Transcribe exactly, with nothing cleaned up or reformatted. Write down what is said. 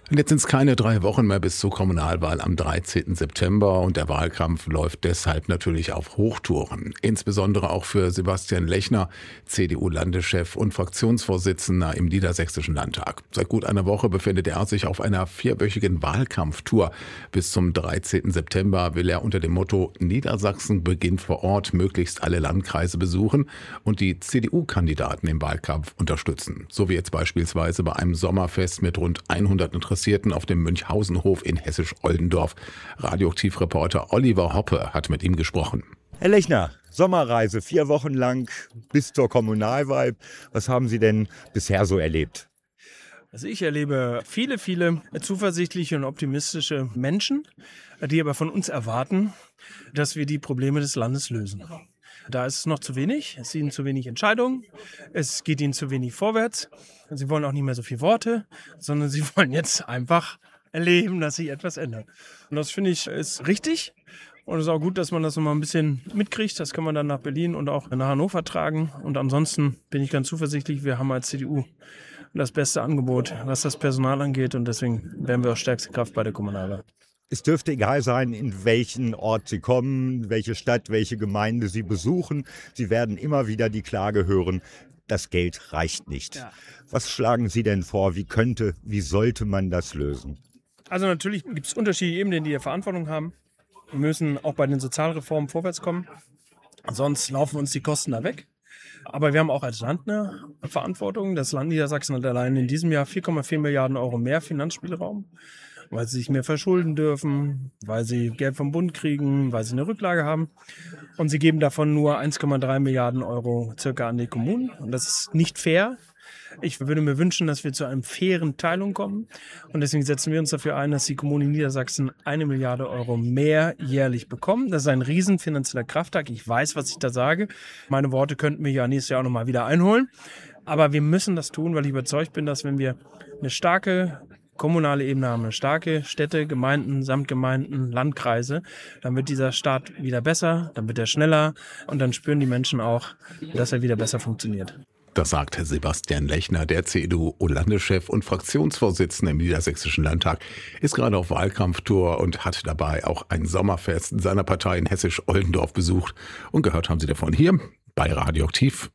Und jetzt sind es keine drei Wochen mehr bis zur Kommunalwahl am dreizehnten September und der Wahlkampf läuft deshalb natürlich auf Hochtouren. Insbesondere auch für Sebastian Lechner, C D U-Landeschef und Fraktionsvorsitzender im Niedersächsischen Landtag. Seit gut einer Woche befindet er sich auf einer vierwöchigen Wahlkampftour. Bis zum dreizehnten September will er unter dem Motto Niedersachsen beginnt vor Ort möglichst alle Landkreise besuchen und die C D U-Kandidaten im Wahlkampf unterstützen. So wie jetzt beispielsweise bei einem Sommerfest mit rund hundert Interessierten auf dem Münchhausenhof in Hessisch-Oldendorf. Radioaktivreporter Oliver Hoppe hat mit ihm gesprochen. Herr Lechner, Sommerreise, vier Wochen lang bis zur Kommunalwahl. Was haben Sie denn bisher so erlebt? Also ich erlebe viele, viele zuversichtliche und optimistische Menschen, die aber von uns erwarten, dass wir die Probleme des Landes lösen. Da ist es noch zu wenig, es sind zu wenig Entscheidungen, es geht ihnen zu wenig vorwärts. Sie wollen auch nicht mehr so viele Worte, sondern sie wollen jetzt einfach erleben, dass sich etwas ändert. Und das finde ich ist richtig und es ist auch gut, dass man das noch mal ein bisschen mitkriegt. Das kann man dann nach Berlin und auch nach Hannover tragen. Und ansonsten bin ich ganz zuversichtlich, wir haben als C D U das beste Angebot, was das Personal angeht und deswegen werden wir auch stärkste Kraft bei der Kommunalwahl. Es dürfte egal sein, in welchen Ort Sie kommen, welche Stadt, welche Gemeinde Sie besuchen. Sie werden immer wieder die Klage hören, das Geld reicht nicht. Ja. Was schlagen Sie denn vor? Wie könnte, wie sollte man das lösen? Also natürlich gibt es unterschiedliche Ebenen, die hier Verantwortung haben. Wir müssen auch bei den Sozialreformen vorwärts kommen. Sonst laufen uns die Kosten da weg. Aber wir haben auch als Land eine Verantwortung. Das Land Niedersachsen hat allein in diesem Jahr vier Komma vier Milliarden Euro mehr Finanzspielraum, weil sie sich mehr verschulden dürfen, weil sie Geld vom Bund kriegen, weil sie eine Rücklage haben. Und sie geben davon nur eins Komma drei Milliarden Euro circa an die Kommunen. Und das ist nicht fair. Ich würde mir wünschen, dass wir zu einer fairen Teilung kommen. Und deswegen setzen wir uns dafür ein, dass die Kommunen in Niedersachsen eine Milliarde Euro mehr jährlich bekommen. Das ist ein riesen finanzieller Krafttag. Ich weiß, was ich da sage. Meine Worte könnten wir ja nächstes Jahr auch nochmal wieder einholen. Aber wir müssen das tun, weil ich überzeugt bin, dass wenn wir eine starke kommunale Ebene haben, eine starke Städte, Gemeinden, Samtgemeinden, Landkreise, dann wird dieser Staat wieder besser, dann wird er schneller und dann spüren die Menschen auch, dass er wieder besser funktioniert. Das sagt Sebastian Lechner, der C D U-Landeschef und Fraktionsvorsitzender im Niedersächsischen Landtag, ist gerade auf Wahlkampftour und hat dabei auch ein Sommerfest seiner Partei in Hessisch-Oldendorf besucht. Und gehört haben Sie davon hier bei Radioaktiv.